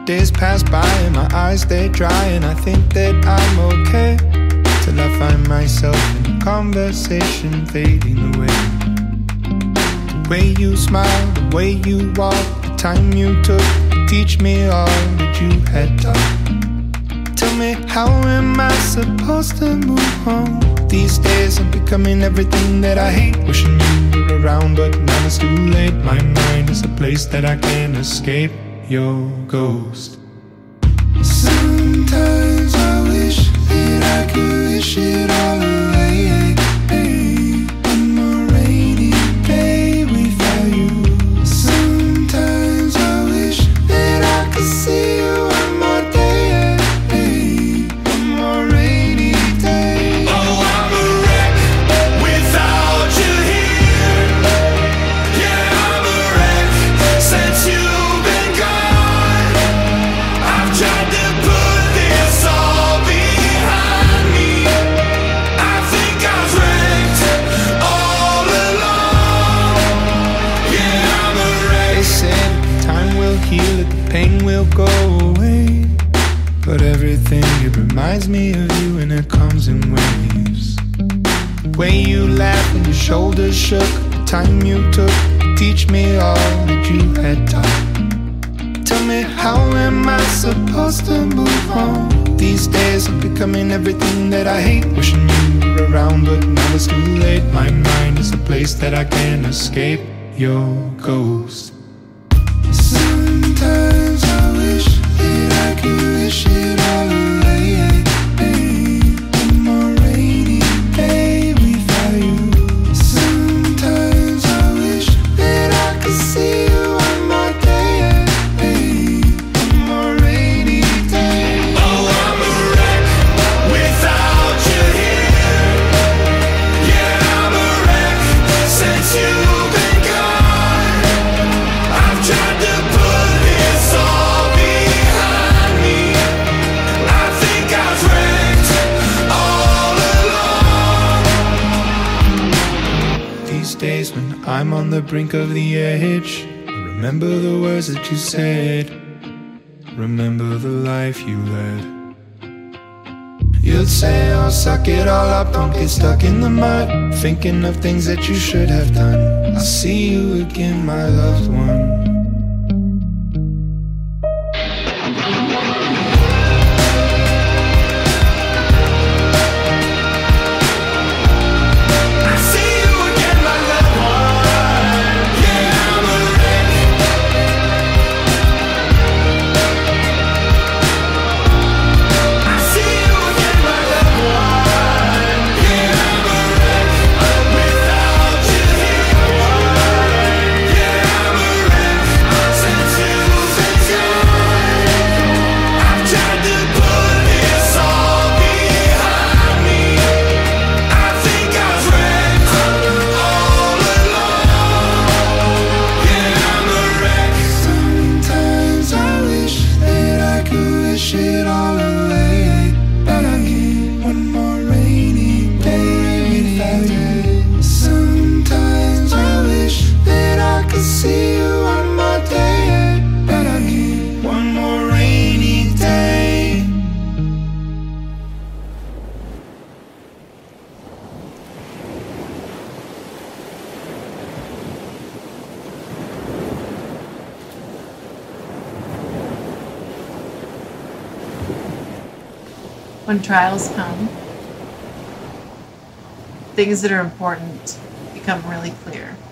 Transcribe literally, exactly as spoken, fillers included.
Days pass by and my eyes they dry, and I think that I'm okay till I find myself in a conversation fading away. The way you smile, the way you walk, the time you took to teach me all that you had taught. Tell me, how am I supposed to move on? These days I'm becoming everything that I hate. Wishing you were around, but now it's too late. My mind is a place that I can't escape your ghost. Sometimes I wish that I could wish it all away. One more rainy day without you. Sometimes I wish that I could see you one more day. One more rainy day. Oh, I'm a wreck without you here. Yeah, I'm a wreck since you've been gone. I've tried to put this all behind me. I think I was wrecked all along. Yeah, I'm a wreck. They said time will heal it, the pain will go away. But everything, it reminds me of you, and it comes in waves. The way you laughed when your shoulders shook, the time you took to teach me all that you had taught. Tell me, how am I supposed to move on? These days I'm becoming everything that I hate. Wishing you were around, but now it's too late. My mind is a place that I can't escape your ghost. Sometimes I wish that I could wish it all away. One more rainy day without you. Sometimes I wish that I could see you one more day. One more rainy day. Oh, I'm a wreck without you here. Yeah, I'm a wreck since you've been gone. I've tried to put this all behind me. I think I was wrecked all along. These days when I'm on the brink of the edge, I remember the words that you said. Remember the life you led. You'd say, oh, suck it all up, don't get stuck in the mud, thinking of things that you should have done. I'll see you again, my loved one. I see you again, my loved one. Yeah, I'm a wreck. I see you again, my loved one. Yeah, I'm a wreck without you here. Yeah, I'm a wreck since you've been gone. I've tried to put this all behind me. I think I was wrecked all along. Yeah, I'm a wreck. Sometimes I wish that I could wish it all away, but I need one more rainy day without you. Sometimes I wish that I could see you one more day, but I need one more rainy day. When trials come, things that are important become really clear.